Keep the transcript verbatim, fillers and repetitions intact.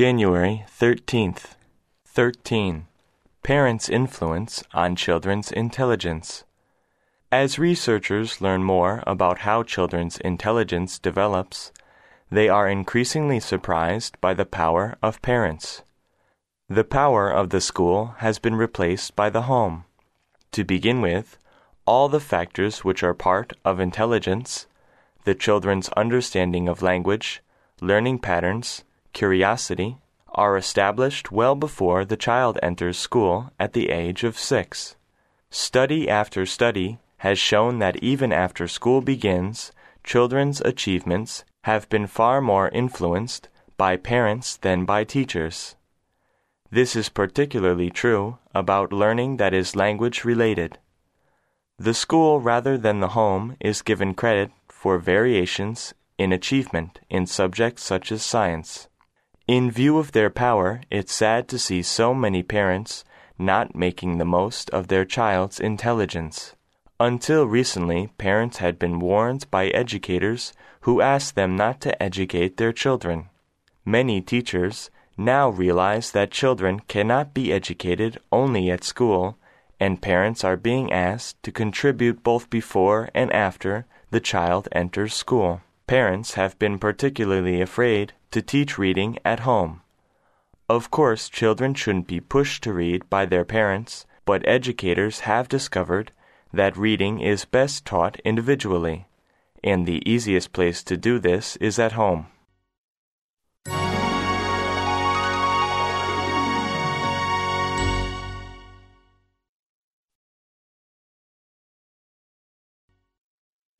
January thirteenth. thirteen. Parents' influence on children's intelligence. As researchers learn more about how children's intelligence develops, they are increasingly surprised by the power of parents. The power of the school has been replaced by the home. To begin with, all the factors which are part of intelligence, the children's understanding of language, learning patterns, curiosity, are established well before the child enters school at the age of six. Study after study has shown that even after school begins, children's achievements have been far more influenced by parents than by teachers. This is particularly true about learning that is language-related. The school rather than the home is given credit for variations in achievement in subjects such as science. In view of their power, it's sad to see so many parents not making the most of their child's intelligence. Until recently, parents had been warned by educators who asked them not to educate their children. Many teachers now realize that children cannot be educated only at school, and parents are being asked to contribute both before and after the child enters school. Parents have been particularly afraid to teach reading at home. Of course, children shouldn't be pushed to read by their parents, but educators have discovered that reading is best taught individually, and the easiest place to do this is at home.